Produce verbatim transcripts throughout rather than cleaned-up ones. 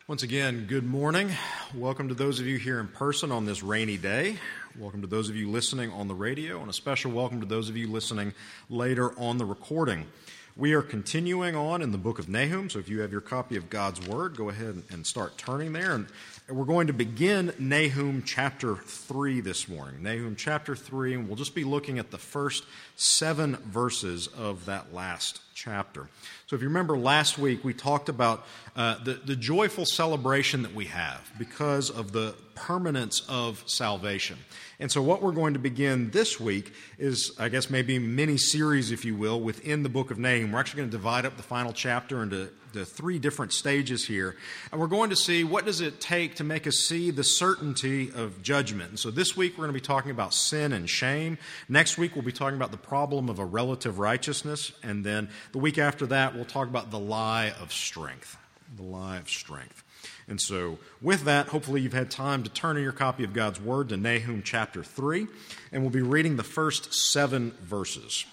Once again, good morning. Welcome to those of you here in person on this rainy day. Welcome to those of you listening on the radio, and a special welcome to those of you listening later on the recording. We are continuing on in the book of Nahum, so if you have your copy of God's Word, go ahead and start turning there. And we're going to begin Nahum chapter three this morning. Nahum chapter three, and we'll just be looking at the first seven verses of that last chapter. So if you remember last week, we talked about uh, the, the joyful celebration that we have because of the permanence of salvation. And so what we're going to begin this week is, I guess, maybe a mini-series, if you will, within the book of Nahum. We're actually going to divide up the final chapter into the three different stages here. And we're going to see what does it take to make us see the certainty of judgment. And so this week we're going to be talking about sin and shame. Next week we'll be talking about the problem of a relative righteousness. And then the week after that we'll talk about the lie of strength. The lie of strength. And so with that, hopefully you've had time to turn in your copy of God's Word to Nahum chapter three, and we'll be reading the first seven verses.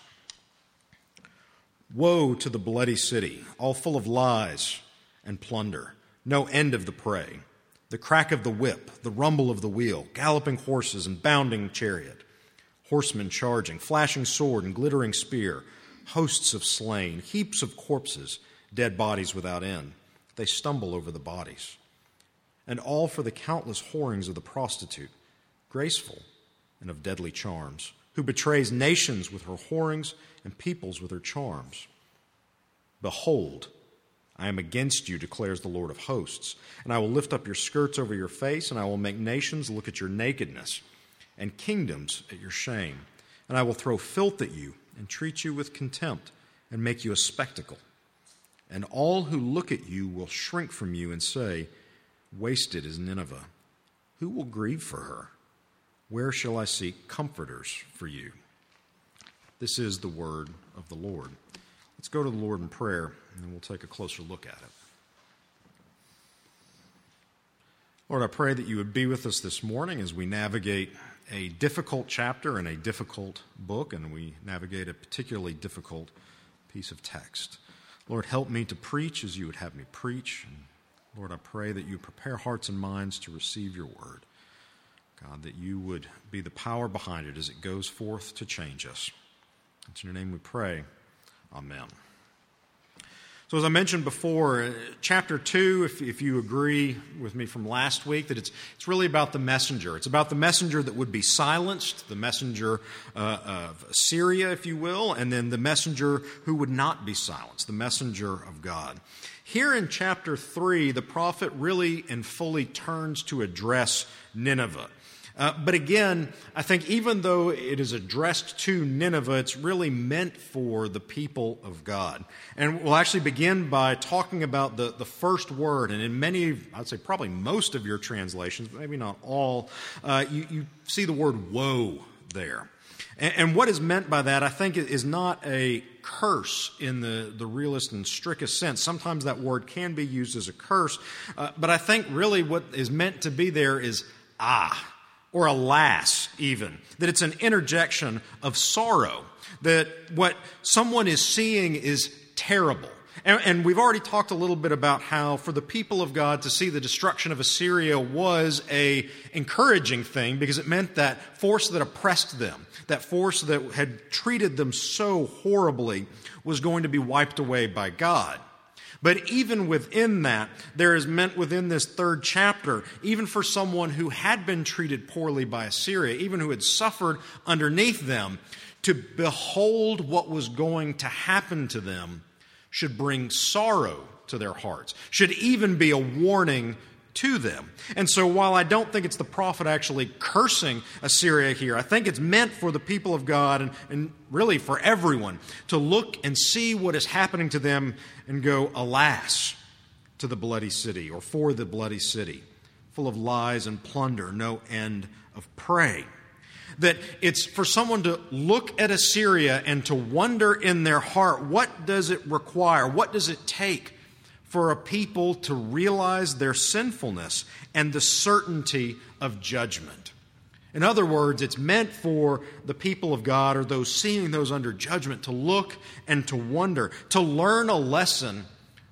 Woe to the bloody city, all full of lies and plunder, no end of the prey, the crack of the whip, the rumble of the wheel, galloping horses and bounding chariot, horsemen charging, flashing sword and glittering spear, hosts of slain, heaps of corpses, dead bodies without end. They stumble over the bodies. And all for the countless whorings of the prostitute, graceful and of deadly charms, who betrays nations with her whorings and peoples with her charms. Behold, I am against you, declares the Lord of hosts, and I will lift up your skirts over your face, and I will make nations look at your nakedness, and kingdoms at your shame. And I will throw filth at you, and treat you with contempt, and make you a spectacle. And all who look at you will shrink from you and say, wasted is Nineveh. Who will grieve for her? Where shall I seek comforters for you? This is the word of the Lord. Let's go to the Lord in prayer, and we'll take a closer look at it. Lord, I pray that you would be with us this morning as we navigate a difficult chapter in a difficult book, and we navigate a particularly difficult piece of text. Lord, help me to preach as you would have me preach. And Lord, I pray that you prepare hearts and minds to receive your word. God, that you would be the power behind it as it goes forth to change us. It's in your name we pray. Amen. So as I mentioned before, chapter two, if, if you agree with me from last week, that it's it's really about the messenger. It's about the messenger that would be silenced, the messenger uh, of Assyria, if you will, and then the messenger who would not be silenced, the messenger of God. Here in chapter three, the prophet really and fully turns to address Nineveh. Uh, but again, I think even though it is addressed to Nineveh, it's really meant for the people of God. And we'll actually begin by talking about the, the first word. And in many, I'd say probably most of your translations, but maybe not all, uh, you, you see the word woe there. And, and what is meant by that, I think, is not a curse in the, the realest and strictest sense. Sometimes that word can be used as a curse. Uh, but I think really what is meant to be there is ah. Or alas, even, that it's an interjection of sorrow, that what someone is seeing is terrible. And, and we've already talked a little bit about how for the people of God to see the destruction of Assyria was a encouraging thing because it meant that force that oppressed them, that force that had treated them so horribly was going to be wiped away by God. But even within that, there is meant within this third chapter, even for someone who had been treated poorly by Assyria, even who had suffered underneath them, to behold what was going to happen to them should bring sorrow to their hearts, should even be a warning to them. And so while I don't think it's the prophet actually cursing Assyria here, I think it's meant for the people of God and, and really for everyone to look and see what is happening to them and go, alas, to the bloody city, or for the bloody city, full of lies and plunder, no end of prey. That it's for someone to look at Assyria and to wonder in their heart, what does it require? What does it take for a people to realize their sinfulness and the certainty of judgment? In other words, it's meant for the people of God or those seeing those under judgment to look and to wonder, to learn a lesson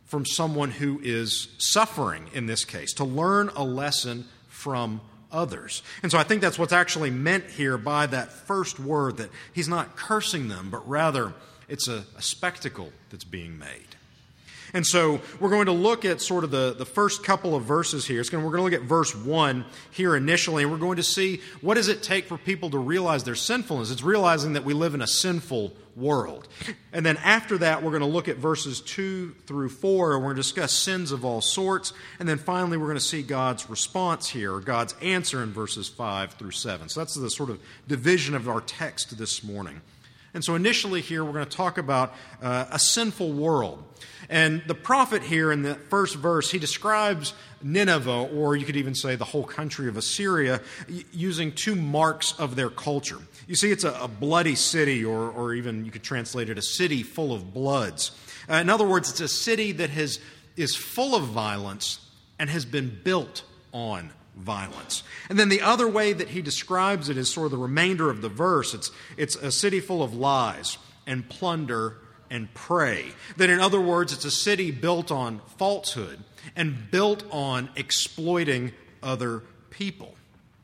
from someone who is suffering in this case, to learn a lesson from others. And so I think that's what's actually meant here by that first word, that he's not cursing them, but rather it's a, a spectacle that's being made. And so we're going to look at sort of the, the first couple of verses here. It's going to, we're going to look at verse one here initially, and we're going to see what does it take for people to realize their sinfulness. It's realizing that we live in a sinful world. And then after that, we're going to look at verses two through four, and we're going to discuss sins of all sorts. And then finally, we're going to see God's response here, or God's answer in verses five through seven. So that's the sort of division of our text this morning. And so initially here, we're going to talk about uh, a sinful world. And the prophet here in the first verse, he describes Nineveh, or you could even say the whole country of Assyria, using two marks of their culture. You see, it's a, a bloody city, or, or even you could translate it a city full of bloods. Uh, in other words, it's a city that has is full of violence and has been built on violence. And then the other way that he describes it is sort of the remainder of the verse. It's, it's a city full of lies and plunder and prey. That in other words, it's a city built on falsehood and built on exploiting other people.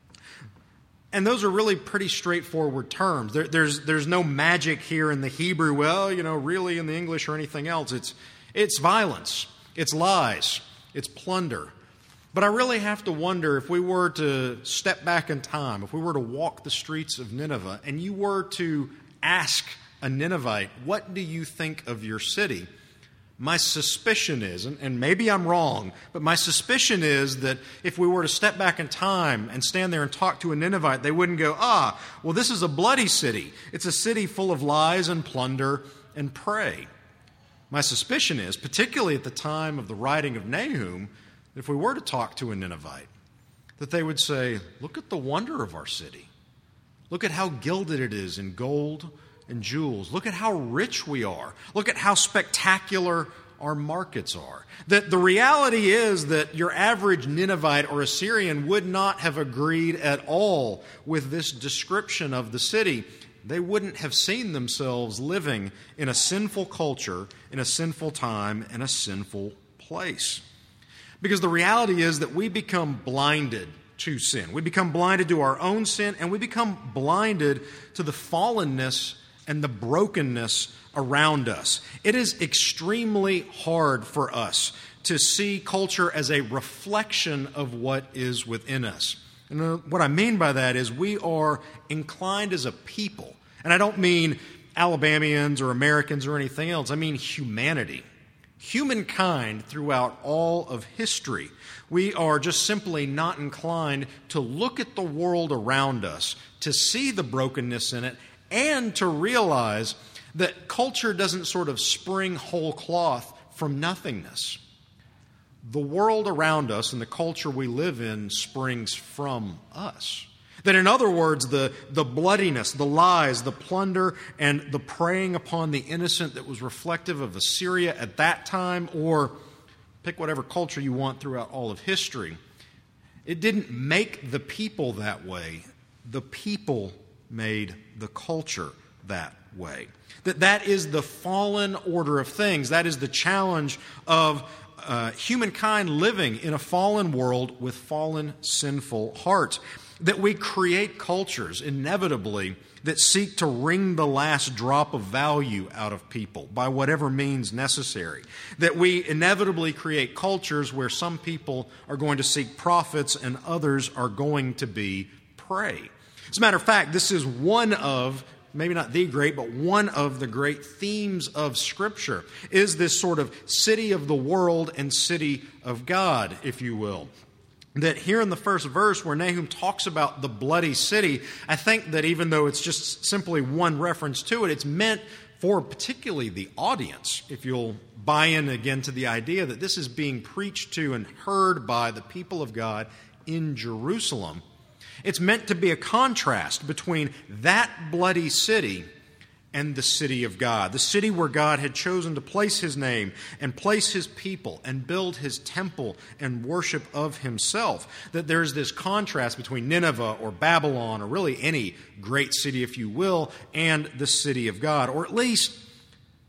And those are really pretty straightforward terms. There, there's, there's no magic here in the Hebrew, well, you know, really in the English or anything else. It's, it's violence, it's lies, it's plunder. But I really have to wonder, if we were to step back in time, if we were to walk the streets of Nineveh, and you were to ask a Ninevite, what do you think of your city? My suspicion is, and maybe I'm wrong, but my suspicion is that if we were to step back in time and stand there and talk to a Ninevite, they wouldn't go, ah, well, this is a bloody city. It's a city full of lies and plunder and prey. My suspicion is, particularly at the time of the writing of Nahum, if we were to talk to a Ninevite, that they would say, look at the wonder of our city. Look at how gilded it is in gold and jewels. Look at how rich we are. Look at how spectacular our markets are. That the reality is that your average Ninevite or Assyrian would not have agreed at all with this description of the city. They wouldn't have seen themselves living in a sinful culture, in a sinful time, in a sinful place. Because the reality is that we become blinded to sin. We become blinded to our own sin, and we become blinded to the fallenness and the brokenness around us. It is extremely hard for us to see culture as a reflection of what is within us. And what I mean by that is we are inclined as a people, and I don't mean Alabamians or Americans or anything else, I mean humanity. Humankind throughout all of history, we are just simply not inclined to look at the world around us, to see the brokenness in it, and to realize that culture doesn't sort of spring whole cloth from nothingness. The world around us and the culture we live in springs from us. That in other words, the, the bloodiness, the lies, the plunder, and the preying upon the innocent that was reflective of Assyria at that time, or pick whatever culture you want throughout all of history, it didn't make the people that way. The people made the culture that way. That that is the fallen order of things. That is the challenge of uh, humankind living in a fallen world with fallen, sinful hearts. That we create cultures, inevitably, that seek to wring the last drop of value out of people by whatever means necessary. That we inevitably create cultures where some people are going to seek profits and others are going to be prey. As a matter of fact, this is one of, maybe not the great, but one of the great themes of Scripture, is this sort of city of the world and city of God, if you will. That here in the first verse where Nahum talks about the bloody city, I think that even though it's just simply one reference to it, it's meant for particularly the audience, if you'll buy in again to the idea that this is being preached to and heard by the people of God in Jerusalem. It's meant to be a contrast between that bloody city and the city of God, the city where God had chosen to place His name and place His people and build His temple and worship of Himself. That there's this contrast between Nineveh or Babylon, or really any great city, if you will, and the city of God, or at least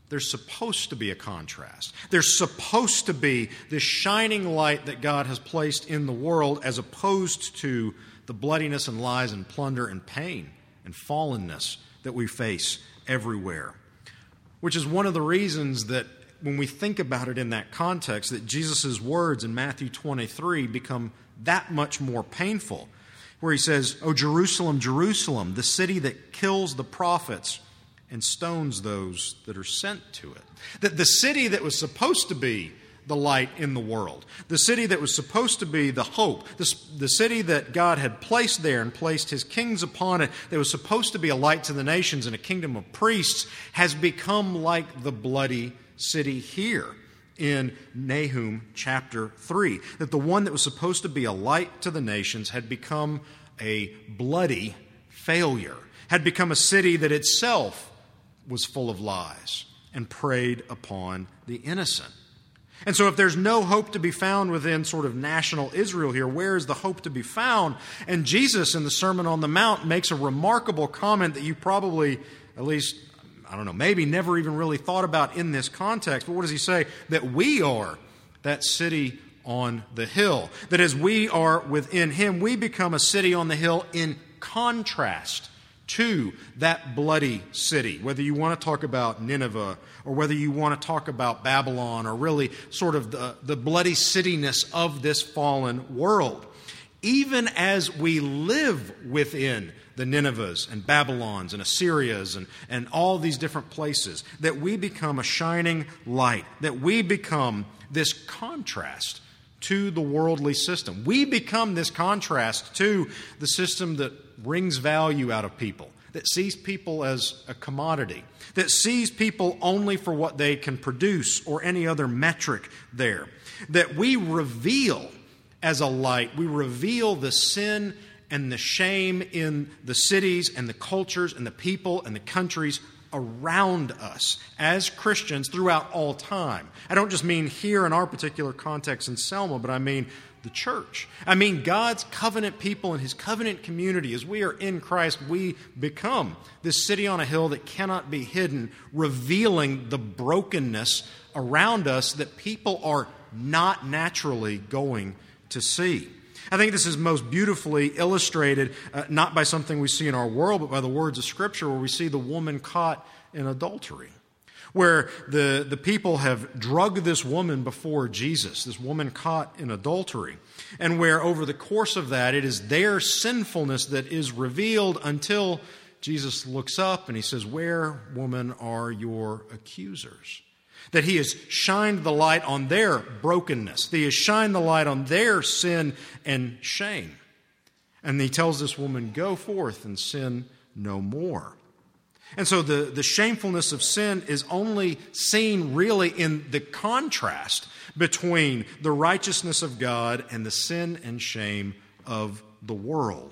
There's supposed to be a contrast. There's supposed to be this shining light that God has placed in the world as opposed to the bloodiness and lies and plunder and pain and fallenness that we face everywhere. Which is one of the reasons that when we think about it in that context, that Jesus' words in Matthew twenty-three become that much more painful. Where he says, "O Jerusalem, Jerusalem, the city that kills the prophets and stones those that are sent to it." That the city that was supposed to be the light in the world, the city that was supposed to be the hope, the, the city that God had placed there and placed His kings upon it, that was supposed to be a light to the nations and a kingdom of priests, has become like the bloody city here in Nahum chapter three. That the one that was supposed to be a light to the nations had become a bloody failure, had become a city that itself was full of lies and preyed upon the innocent. And so if there's no hope to be found within sort of national Israel here, where is the hope to be found? And Jesus in the Sermon on the Mount makes a remarkable comment that you probably, at least, I don't know, maybe never even really thought about in this context. But what does he say? That we are that city on the hill. That as we are within Him, we become a city on the hill in contrast to that bloody city. Whether you want to talk about Nineveh or whether you want to talk about Babylon or really sort of the, the bloody cityness of this fallen world. Even as we live within the Ninevehs and Babylons and Assyrias and, and all these different places, that we become a shining light, that we become this contrast to the worldly system. We become this contrast to the system that wrings value out of people, that sees people as a commodity, that sees people only for what they can produce or any other metric there. That we reveal as a light, we reveal the sin and the shame in the cities and the cultures and the people and the countries around us as Christians throughout all time. I don't just mean here in our particular context in Selma, but I mean the church. I mean God's covenant people and His covenant community. As we are in Christ, we become this city on a hill that cannot be hidden, revealing the brokenness around us that people are not naturally going to see. I think this is most beautifully illustrated, uh, not by something we see in our world, but by the words of Scripture, where we see the woman caught in adultery, where the, the people have drugged this woman before Jesus, this woman caught in adultery, and where over the course of that, it is their sinfulness that is revealed until Jesus looks up and He says, "Where, woman, are your accusers?" That He has shined the light on their brokenness. That He has shined the light on their sin and shame. And He tells this woman, "Go forth and sin no more." And so the, the shamefulness of sin is only seen really in the contrast between the righteousness of God and the sin and shame of the world.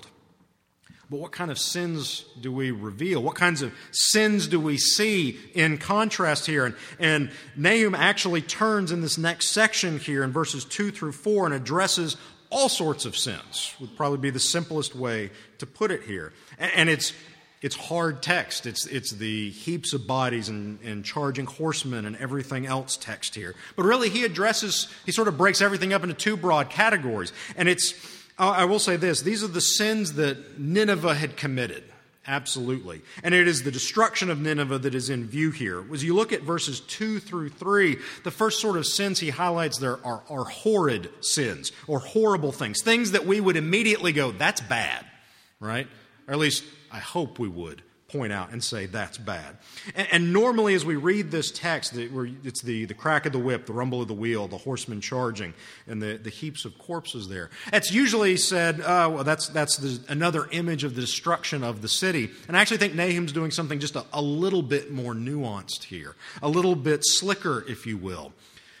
But what kind of sins do we reveal? What kinds of sins do we see in contrast here? And, and Nahum actually turns in this next section here in verses two through four and addresses all sorts of sins. Would probably be the simplest way to put it here. And, and it's it's hard text. It's it's the heaps of bodies and, and charging horsemen and everything else text here. But really he addresses, he sort of breaks everything up into two broad categories. And it's I will say this, these are the sins that Nineveh had committed, absolutely. And it is the destruction of Nineveh that is in view here. As you look at verses two through three, the first sort of sins he highlights there are, are horrid sins, or horrible things, things that we would immediately go, that's bad, right? Or at least I hope we would point out and say that's bad. And, and normally as we read this text, it's the, the crack of the whip, the rumble of the wheel, the horsemen charging, and the, the heaps of corpses there. It's usually said, uh, well, that's, that's the, another image of the destruction of the city. And I actually think Nahum's doing something just a, a little bit more nuanced here, a little bit slicker, if you will.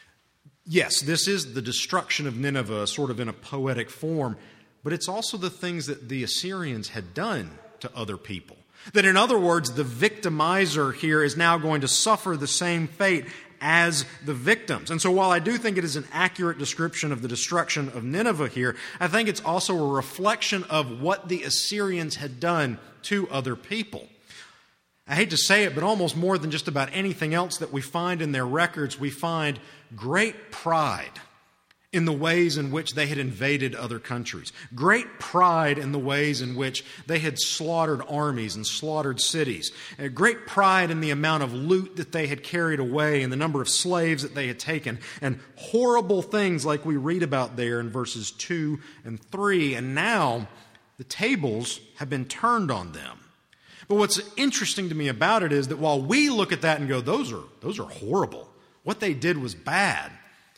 Yes, this is the destruction of Nineveh, sort of in a poetic form, but it's also the things that the Assyrians had done to other people. That in other words, the victimizer here is now going to suffer the same fate as the victims. And so while I do think it is an accurate description of the destruction of Nineveh here, I think it's also a reflection of what the Assyrians had done to other people. I hate to say it, but almost more than just about anything else that we find in their records, we find great pride in the ways in which they had invaded other countries. Great pride in the ways in which they had slaughtered armies and slaughtered cities. Uh, great pride in the amount of loot that they had carried away and the number of slaves that they had taken. And horrible things like we read about there in verses two and three. And now the tables have been turned on them. But what's interesting to me about it is that while we look at that and go, those are, those are horrible. What they did was bad.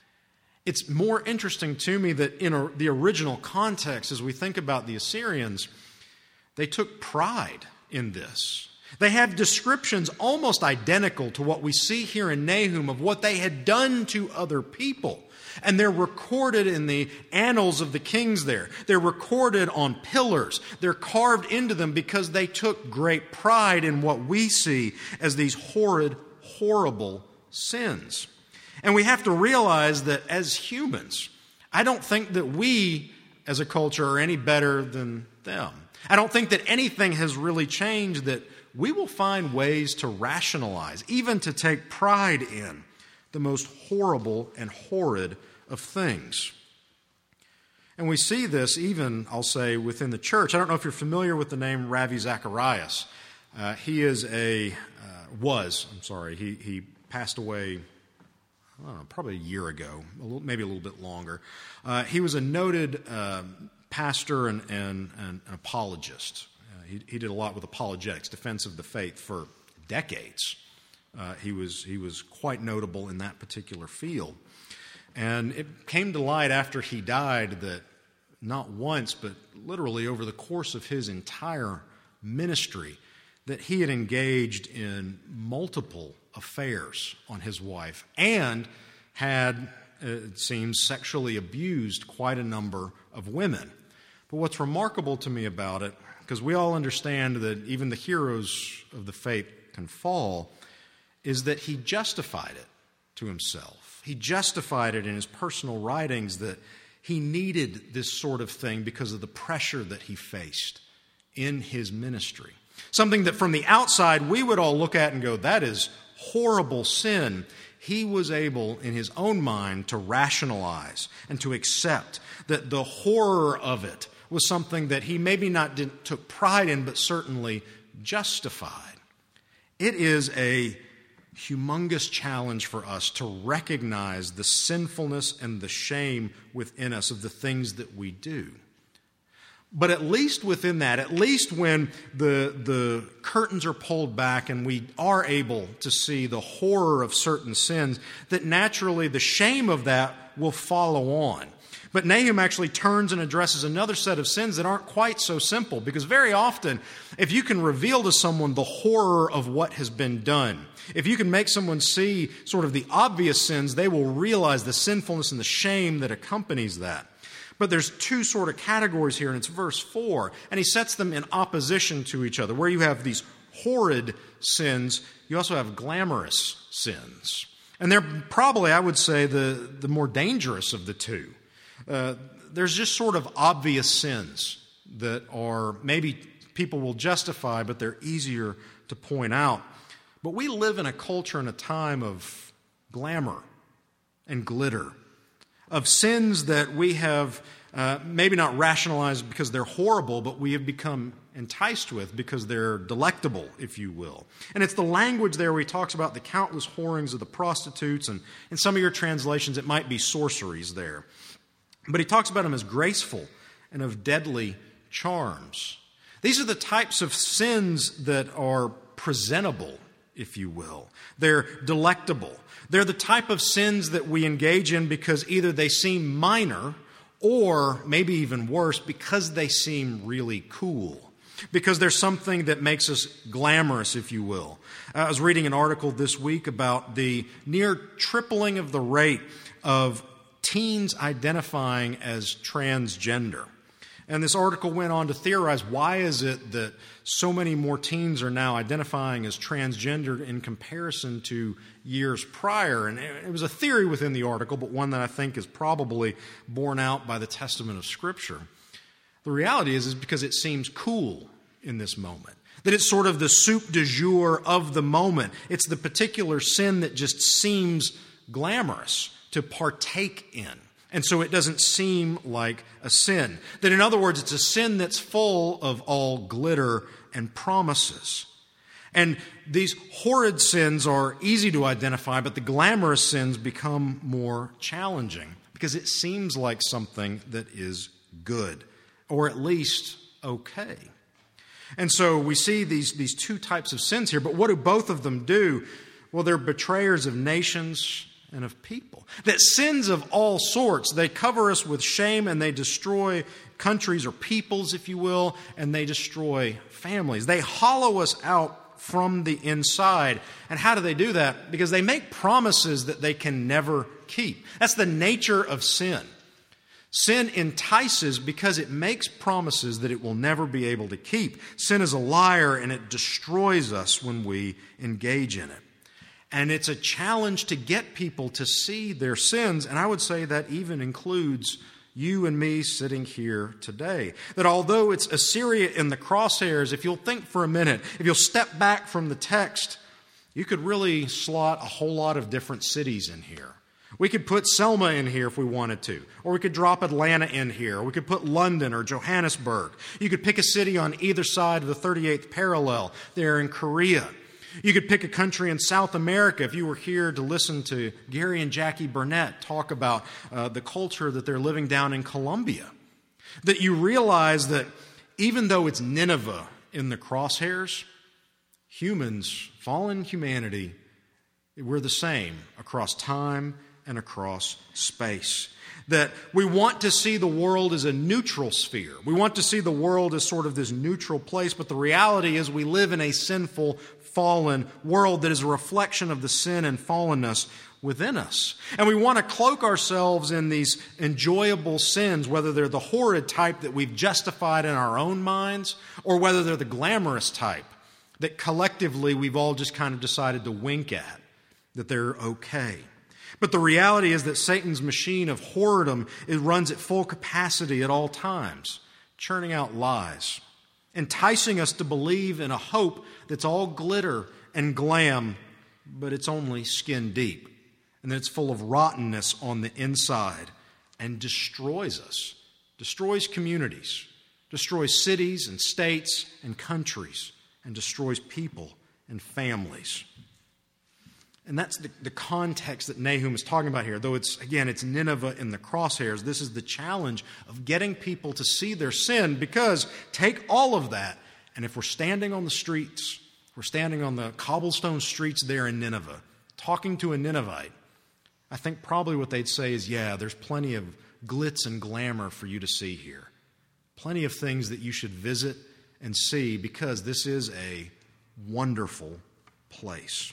It's more interesting to me that in a, the original context, as we think about the Assyrians, they took pride in this. They have descriptions almost identical to what we see here in Nahum of what they had done to other people. And they're recorded in the annals of the kings there. They're recorded on pillars. They're carved into them because they took great pride in what we see as these horrid, horrible sins. And we have to realize that as humans, I don't think that we as a culture are any better than them. I don't think that anything has really changed, that we will find ways to rationalize, even to take pride in the most horrible and horrid of things. And we see this even, I'll say, within the church. I don't know if you're familiar with the name Ravi Zacharias. Uh, he is a, uh, was, I'm sorry, he, he passed away I don't know, probably a year ago, a little, maybe a little bit longer. Uh, he was a noted uh, pastor and, and, and an apologist. Uh, he, he did a lot with apologetics, defense of the faith, for decades. Uh, he was he was quite notable in that particular field. And it came to light after he died that not once, but literally over the course of his entire ministry, that he had engaged in multiple affairs on his wife and had, it seems, sexually abused quite a number of women. But what's remarkable to me about it, because we all understand that even the heroes of the faith can fall, is that he justified it to himself. He justified it in his personal writings that he needed this sort of thing because of the pressure that he faced in his ministry. Something that from the outside we would all look at and go, that is horrible sin. He was able in his own mind to rationalize and to accept that the horror of it was something that he maybe not did, took pride in, but certainly justified. It is a humongous challenge for us to recognize the sinfulness and the shame within us of the things that we do. But at least within that, at least when the, the curtains are pulled back and we are able to see the horror of certain sins, that naturally the shame of that will follow on. But Nahum actually turns and addresses another set of sins that aren't quite so simple, because very often, if you can reveal to someone the horror of what has been done, if you can make someone see sort of the obvious sins, they will realize the sinfulness and the shame that accompanies that. But there's two sort of categories here, and it's verse four, and he sets them in opposition to each other. Where you have these horrid sins, you also have glamorous sins. And they're probably, I would say, the, the more dangerous of the two. Uh, there's just sort of obvious sins that are maybe people will justify, but they're easier to point out. But we live in a culture and a time of glamour and glitter, of sins that we have uh, maybe not rationalized because they're horrible, but we have become enticed with because they're delectable, if you will. And it's the language there where he talks about the countless whorings of the prostitutes, and in some of your translations it might be sorceries there. But he talks about them as graceful and of deadly charms. These are the types of sins that are presentable, if you will. They're delectable. They're the type of sins that we engage in because either they seem minor or maybe even worse, because they seem really cool. Because there's something that makes us glamorous, if you will. I was reading an article this week about the near tripling of the rate of teens identifying as transgender. And this article went on to theorize, why is it that so many more teens are now identifying as transgender in comparison to years prior? And it was a theory within the article, but one that I think is probably borne out by the testament of Scripture. The reality is, is because it seems cool in this moment. That it's sort of the soup du jour of the moment. It's the particular sin that just seems glamorous to partake in. And so it doesn't seem like a sin. That in other words, it's a sin that's full of all glitter and promises. And these horrid sins are easy to identify, but the glamorous sins become more challenging because it seems like something that is good, or at least okay. And so we see these, these two types of sins here, but what do both of them do? Well, they're betrayers of nations and of people. That sins of all sorts, they cover us with shame and they destroy countries or peoples, if you will, and they destroy families. They hollow us out from the inside. And how do they do that? Because they make promises that they can never keep. That's the nature of sin. Sin entices because it makes promises that it will never be able to keep. Sin is a liar and it destroys us when we engage in it. And it's a challenge to get people to see their sins, and I would say that even includes you and me sitting here today. That although it's Assyria in the crosshairs, if you'll think for a minute, if you'll step back from the text, you could really slot a whole lot of different cities in here. We could put Selma in here if we wanted to, or we could drop Atlanta in here, or we could put London or Johannesburg. You could pick a city on either side of the thirty-eighth parallel there in Korea. You could pick a country in South America if you were here to listen to Gary and Jackie Burnett talk about uh, the culture that they're living down in Colombia. That you realize that even though it's Nineveh in the crosshairs, humans, fallen humanity, we're the same across time and across space. That we want to see the world as a neutral sphere. We want to see the world as sort of this neutral place, but the reality is we live in a sinful, fallen world that is a reflection of the sin and fallenness within us. And we want to cloak ourselves in these enjoyable sins, whether they're the horrid type that we've justified in our own minds, or whether they're the glamorous type that collectively we've all just kind of decided to wink at, that they're okay. But the reality is that Satan's machine of whoredom, it runs at full capacity at all times, churning out lies, enticing us to believe in a hope that's all glitter and glam, but it's only skin deep, and that it's full of rottenness on the inside and destroys us, destroys communities, destroys cities and states and countries, and destroys people and families. And that's the, the context that Nahum is talking about here. Though it's, again, it's Nineveh in the crosshairs. This is the challenge of getting people to see their sin, because take all of that, and if we're standing on the streets, we're standing on the cobblestone streets there in Nineveh, talking to a Ninevite, I think probably what they'd say is, yeah, there's plenty of glitz and glamour for you to see here. Plenty of things that you should visit and see, because this is a wonderful place.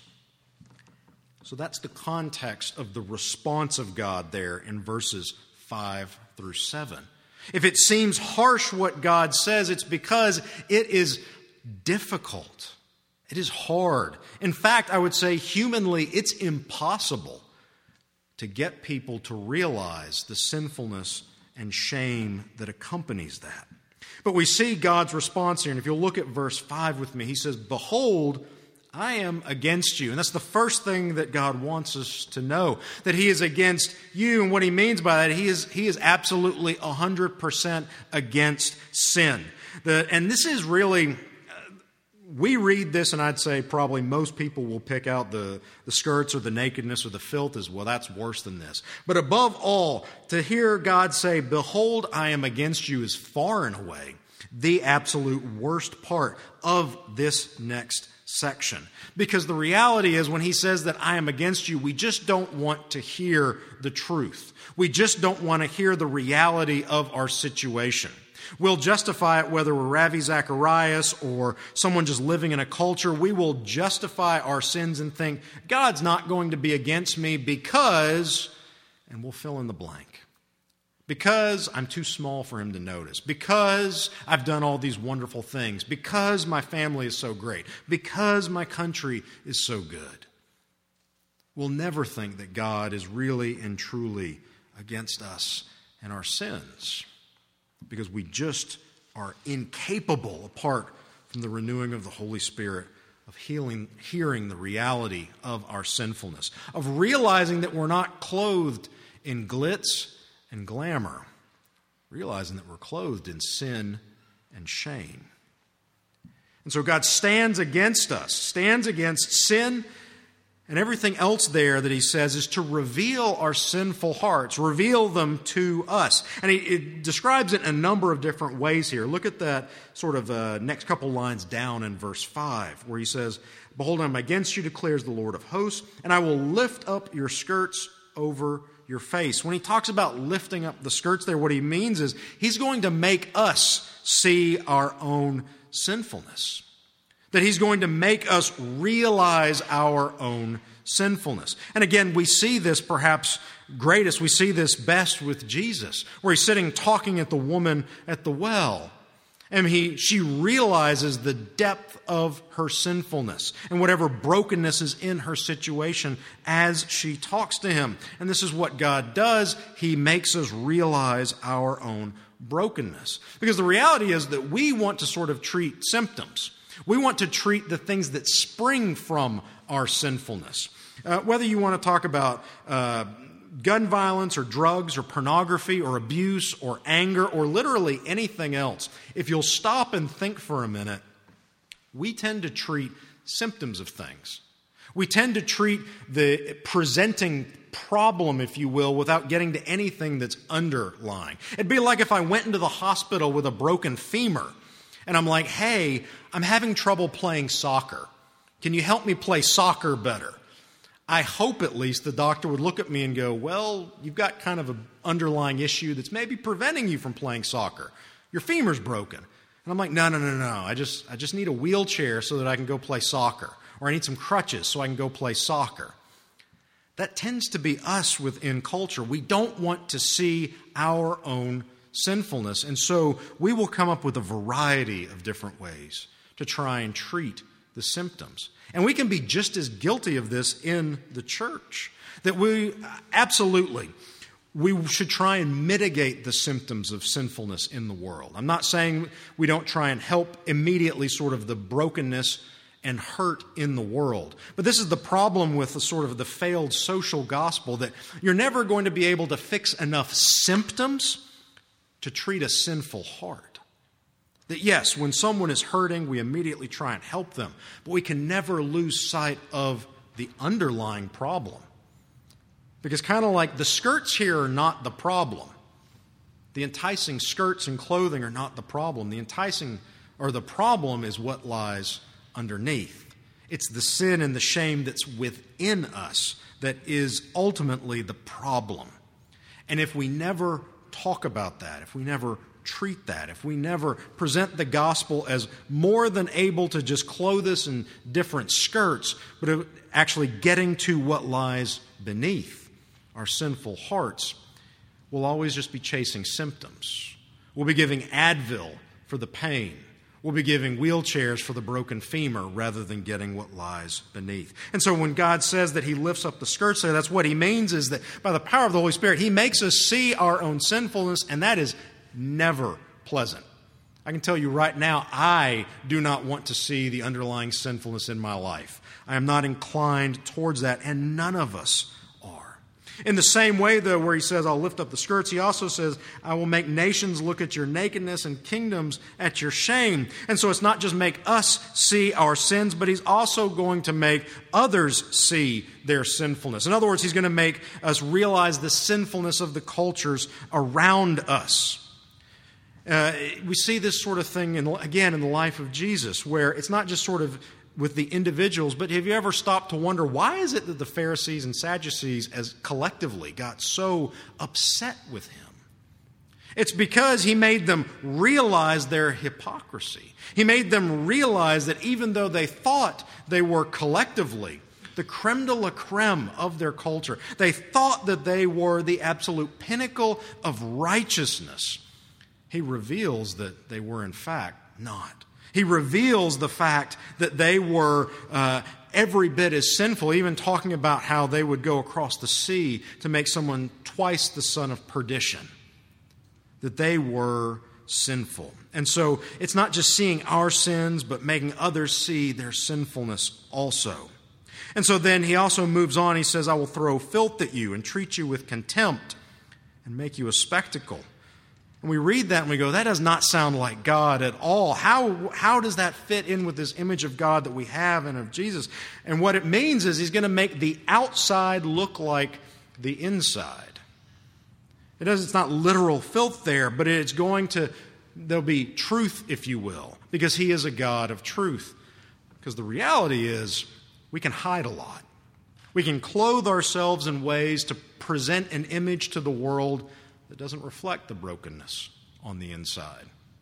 So that's the context of the response of God there in verses five through seven. If it seems harsh what God says, it's because it is difficult. It is hard. In fact, I would say humanly, it's impossible to get people to realize the sinfulness and shame that accompanies that. But we see God's response here, and if you'll look at verse five with me, he says, "Behold, I am against you." And that's the first thing that God wants us to know, that he is against you. And what he means by that, he is, he is absolutely one hundred percent against sin. The, and this is really, uh, we read this and I'd say probably most people will pick out the, the skirts or the nakedness or the filth as, well, that's worse than this. But above all, to hear God say, "Behold, I am against you," is far and away the absolute worst part of this next section. Because the reality is, when he says that I am against you, we just don't want to hear the truth. We just don't want to hear the reality of our situation. We'll justify it whether we're Ravi Zacharias or someone just living in a culture. We will justify our sins and think, God's not going to be against me because, and we'll fill in the blank. Because I'm too small for him to notice. Because I've done all these wonderful things. Because my family is so great. Because my country is so good. We'll never think that God is really and truly against us and our sins. Because we just are incapable, apart from from the renewing of the Holy Spirit, of healing, hearing the reality of our sinfulness, of realizing that we're not clothed in glitz and glamour, realizing that we're clothed in sin and shame. And so God stands against us, stands against sin and everything else there that he says is to reveal our sinful hearts, reveal them to us. And he it describes it in a number of different ways here. Look at that sort of uh, next couple lines down in verse five, where he says, "Behold, I am against you, declares the Lord of hosts, and I will lift up your skirts over your face." When he talks about lifting up the skirts there, what he means is he's going to make us see our own sinfulness. That he's going to make us realize our own sinfulness. And again, we see this perhaps greatest, we see this best with Jesus, where he's sitting talking at the woman at the well. And he, she realizes the depth of her sinfulness and whatever brokenness is in her situation as she talks to him. And this is what God does. He makes us realize our own brokenness. Because the reality is that we want to sort of treat symptoms. We want to treat the things that spring from our sinfulness. Uh, whether you want to talk about uh, gun violence or drugs or pornography or abuse or anger or literally anything else, if you'll stop and think for a minute, we tend to treat symptoms of things. We tend to treat the presenting problem, if you will, without getting to anything that's underlying. It'd be like if I went into the hospital with a broken femur and I'm like, "Hey, I'm having trouble playing soccer. Can you help me play soccer better?" I hope at least the doctor would look at me and go, "Well, you've got kind of an underlying issue that's maybe preventing you from playing soccer. Your femur's broken." And I'm like, no, no, no, no. I just, I just need a wheelchair so that I can go play soccer. Or I need some crutches so I can go play soccer. That tends to be us within culture. We don't want to see our own sinfulness. And so we will come up with a variety of different ways to try and treat the symptoms. And we can be just as guilty of this in the church. That we, absolutely, we should try and mitigate the symptoms of sinfulness in the world. I'm not saying we don't try and help immediately sort of the brokenness and hurt in the world. But this is the problem with the sort of the failed social gospel, that you're never going to be able to fix enough symptoms to treat a sinful heart. That yes, when someone is hurting, we immediately try and help them, but we can never lose sight of the underlying problem. Because kind of like the skirts here are not the problem. The enticing skirts and clothing are not the problem. The enticing, or the problem is what lies underneath. It's the sin and the shame that's within us that is ultimately the problem. And if we never talk about that, if we never treat that, if we never present the gospel as more than able to just clothe us in different skirts, but actually getting to what lies beneath our sinful hearts, we'll always just be chasing symptoms. We'll be giving Advil for the pain. We'll be giving wheelchairs for the broken femur rather than getting what lies beneath. And so when God says that he lifts up the skirts there, that's what he means is that by the power of the Holy Spirit, he makes us see our own sinfulness, and that is never pleasant. I can tell you right now, I do not want to see the underlying sinfulness in my life. I am not inclined towards that, and none of us are. In the same way, though, where he says, I'll lift up the skirts, he also says, I will make nations look at your nakedness and kingdoms at your shame. And so it's not just make us see our sins, but he's also going to make others see their sinfulness. In other words, he's going to make us realize the sinfulness of the cultures around us. Uh, we see this sort of thing, in, again, in the life of Jesus, where it's not just sort of with the individuals, but have you ever stopped to wonder, why is it that the Pharisees and Sadducees as collectively got so upset with him? It's because he made them realize their hypocrisy. He made them realize that even though they thought they were collectively the creme de la creme of their culture, they thought that they were the absolute pinnacle of righteousness, he reveals that they were in fact not. He reveals the fact that they were uh, every bit as sinful, even talking about how they would go across the sea to make someone twice the son of perdition. That they were sinful. And so it's not just seeing our sins, but making others see their sinfulness also. And so then he also moves on. He says, I will throw filth at you and treat you with contempt and make you a spectacle. And we read that and we go, that does not sound like God at all. How, how does that fit in with this image of God that we have and of Jesus? And what it means is he's going to make the outside look like the inside. It does, it's not literal filth there, but it's going to, there'll be truth, if you will, because he is a God of truth. Because the reality is, we can hide a lot. We can clothe ourselves in ways to present an image to the world that doesn't reflect the brokenness on the inside.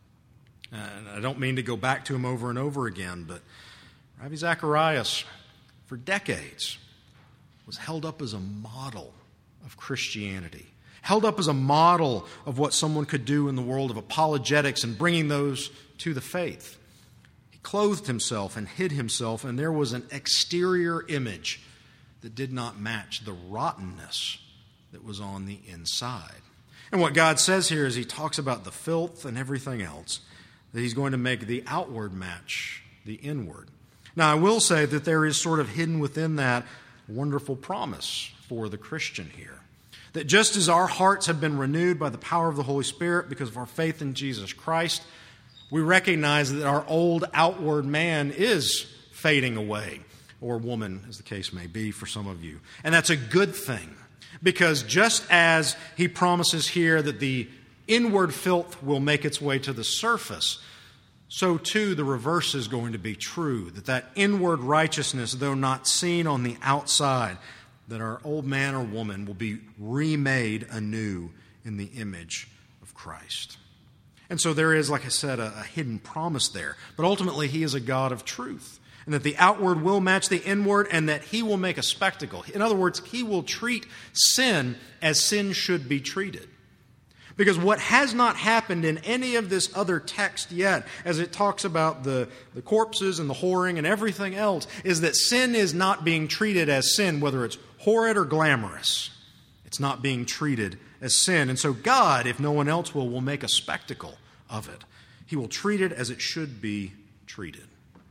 And I don't mean to go back to him over and over again, but Ravi Zacharias, for decades, was held up as a model of Christianity, held up as a model of what someone could do in the world of apologetics and bringing those to the faith. He clothed himself and hid himself, and there was an exterior image that did not match the rottenness that was on the inside. And what God says here is he talks about the filth and everything else, that he's going to make the outward match the inward. Now, I will say that there is sort of hidden within that wonderful promise for the Christian here. That just as our hearts have been renewed by the power of the Holy Spirit because of our faith in Jesus Christ, we recognize that our old outward man is fading away, or woman, as the case may be for some of you. And that's a good thing, because just as he promises here that the inward filth will make its way to the surface, so too the reverse is going to be true, that that inward righteousness, though not seen on the outside, that our old man or woman will be remade anew in the image of Christ. And so there is, like I said, a, a hidden promise there. But ultimately, he is a God of truth, and that the outward will match the inward, and that he will make a spectacle. In other words, he will treat sin as sin should be treated. Because what has not happened in any of this other text yet, as it talks about the, the corpses and the whoring and everything else, is that sin is not being treated as sin, whether it's horrid or glamorous. It's not being treated as sin. And so God, if no one else will, will make a spectacle of it. He will treat it as it should be treated.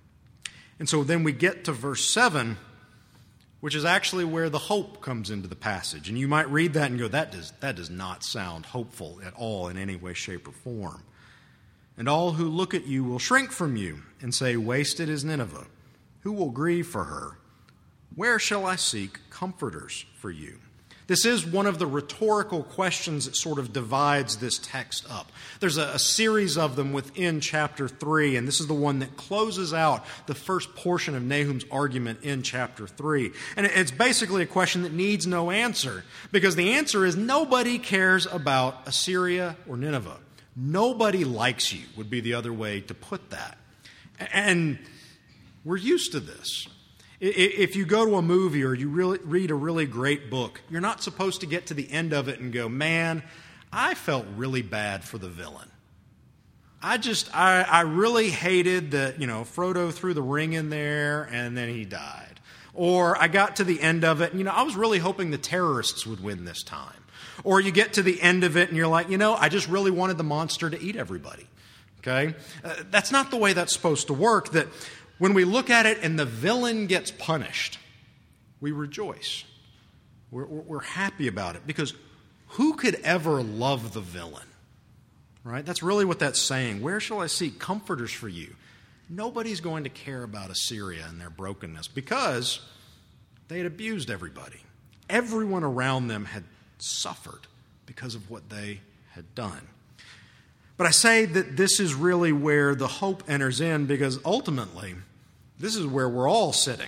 And so then we get to verse seven, which is actually where the hope comes into the passage. And you might read that and go, that does, that does not sound hopeful at all in any way, shape, or form. And all who look at you will shrink from you and say, wasted is Nineveh. Who will grieve for her? Where shall I seek comforters for you? This is one of the rhetorical questions that sort of divides this text up. There's a, a series of them within chapter three, and this is the one that closes out the first portion of Nahum's argument in chapter three. And it's basically a question that needs no answer, because the answer is nobody cares about Assyria or Nineveh. Nobody likes you, would be the other way to put that. And we're used to this. If you go to a movie or you really read a really great book, you're not supposed to get to the end of it and go, man, I felt really bad for the villain. I just, I, I really hated that, you know, Frodo threw the ring in there and then he died. Or I got to the end of it and, you know, I was really hoping the terrorists would win this time. Or you get to the end of it and you're like, you know, I just really wanted the monster to eat everybody. Okay? Uh, that's not the way that's supposed to work. That when we look at it and the villain gets punished, we rejoice. We're, we're happy about it, because who could ever love the villain? Right? That's really what that's saying. Where shall I seek comforters for you? Nobody's going to care about Assyria and their brokenness, because they had abused everybody. Everyone around them had suffered because of what they had done. But I say that this is really where the hope enters in, because ultimately, this is where we're all sitting.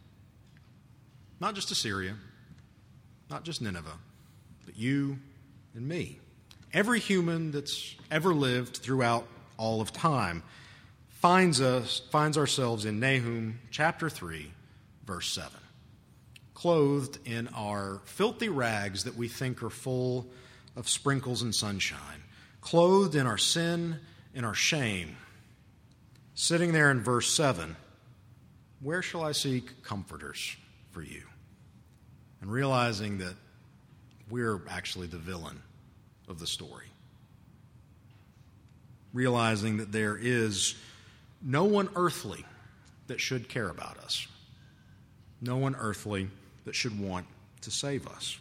Not just Assyria, not just Nineveh, but you and me. Every human that's ever lived throughout all of time finds us, finds ourselves in Nahum chapter three, verse seven, clothed in our filthy rags that we think are full of sprinkles and sunshine, clothed in our sin and our shame, sitting there in verse seven, where shall I seek comforters for you? And realizing that we're actually the villain of the story. realizing that there is no one earthly that should care about us. No one earthly that should want to save us.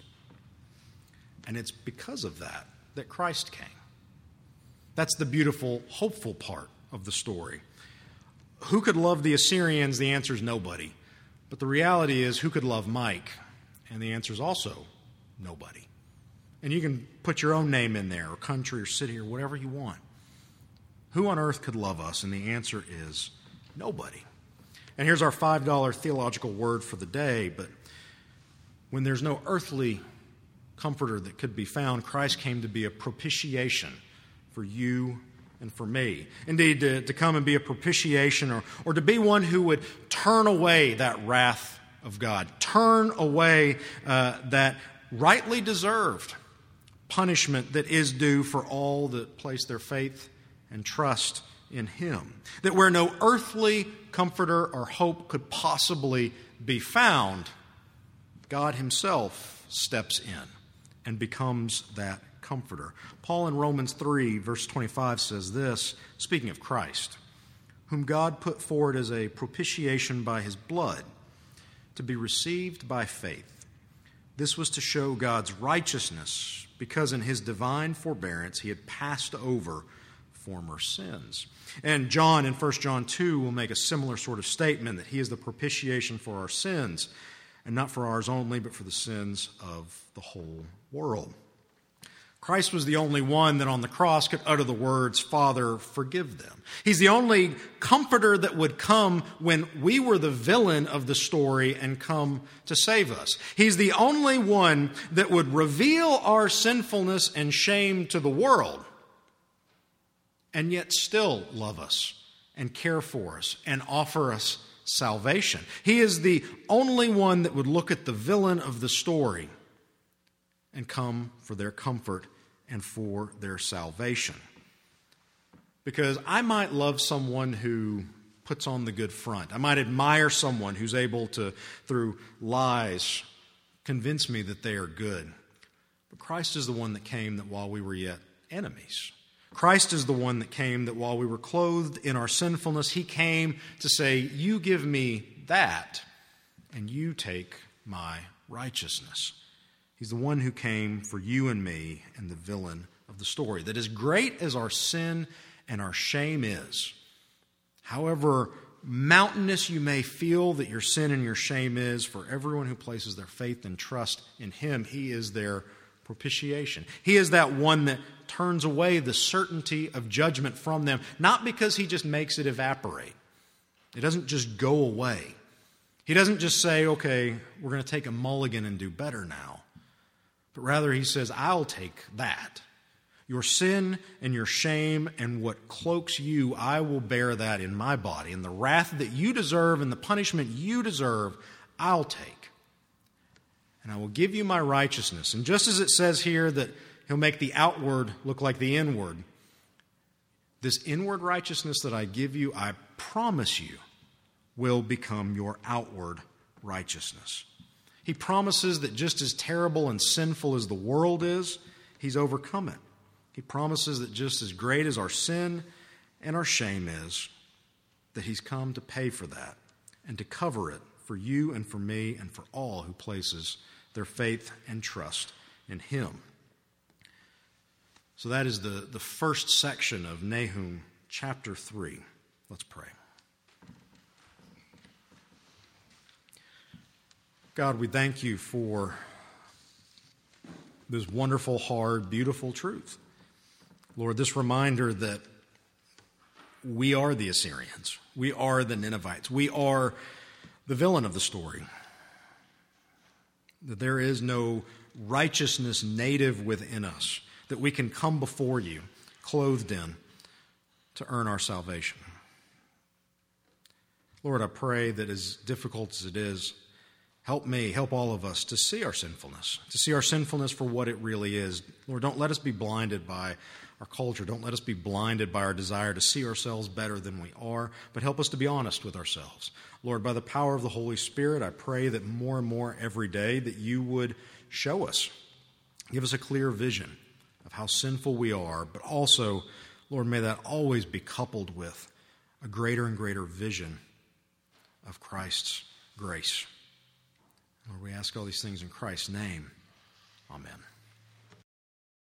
And it's because of that that Christ came. That's the beautiful, hopeful part of the story. Who could love the Assyrians? The answer is nobody. But the reality is, who could love Mike? And the answer is also nobody. And you can put your own name in there, or country, or city, or whatever you want. Who on earth could love us? And the answer is nobody. And here's our five dollar theological word for the day. But when there's no earthly comforter that could be found, Christ came to be a propitiation for you and for me. Indeed, to, to come and be a propitiation, or, or to be one who would turn away that wrath of God, turn away uh, that rightly deserved punishment that is due for all that place their faith and trust in Him. That where no earthly comforter or hope could possibly be found, God Himself steps in and becomes that comforter. Paul in Romans three, verse twenty-five says this, speaking of Christ, whom God put forward as a propitiation by His blood to be received by faith. This was to show God's righteousness, because in His divine forbearance He had passed over former sins. And John in First John two will make a similar sort of statement, that He is the propitiation for our sins, and not for ours only, but for the sins of the whole world. Christ was the only one that on the cross could utter the words, Father, forgive them. He's the only comforter that would come when we were the villain of the story and come to save us. He's the only one that would reveal our sinfulness and shame to the world, and yet still love us and care for us and offer us salvation. He is the only one that would look at the villain of the story and come for their comfort and for their salvation. Because I might love someone who puts on the good front. I might admire someone who's able to, through lies, convince me that they are good. But Christ is the one that came that while we were yet enemies. Christ is the one that came that while we were clothed in our sinfulness, He came to say, you give me that, and you take my righteousness. He's the one who came for you and me and the villain of the story. That as great as our sin and our shame is, however mountainous you may feel that your sin and your shame is, for everyone who places their faith and trust in Him, He is their propitiation. He is that one that turns away the certainty of judgment from them, not because He just makes it evaporate. It doesn't just go away. He doesn't just say, okay, we're going to take a mulligan and do better now. But rather He says, I'll take that. Your sin and your shame and what cloaks you, I will bear that in my body. And the wrath that you deserve and the punishment you deserve, I'll take. And I will give you my righteousness. And just as it says here that He'll make the outward look like the inward, this inward righteousness that I give you, I promise you, will become your outward righteousness. He promises that just as terrible and sinful as the world is, He's overcome it. He promises that just as great as our sin and our shame is, that He's come to pay for that and to cover it for you and for me and for all who places their faith and trust in Him. So that is the, the first section of Nahum chapter three. Let's pray. God, we thank You for this wonderful, hard, beautiful truth. Lord, this reminder that we are the Assyrians. We are the Ninevites. We are the villain of the story. That there is no righteousness native within us that we can come before You, clothed in, to earn our salvation. Lord, I pray that as difficult as it is, help me, help all of us to see our sinfulness, to see our sinfulness for what it really is. Lord, don't let us be blinded by our culture. Don't let us be blinded by our desire to see ourselves better than we are, but help us to be honest with ourselves. Lord, by the power of the Holy Spirit, I pray that more and more every day that You would show us, give us a clear vision of how sinful we are, but also, Lord, may that always be coupled with a greater and greater vision of Christ's grace. Lord, we ask all these things in Christ's name. Amen.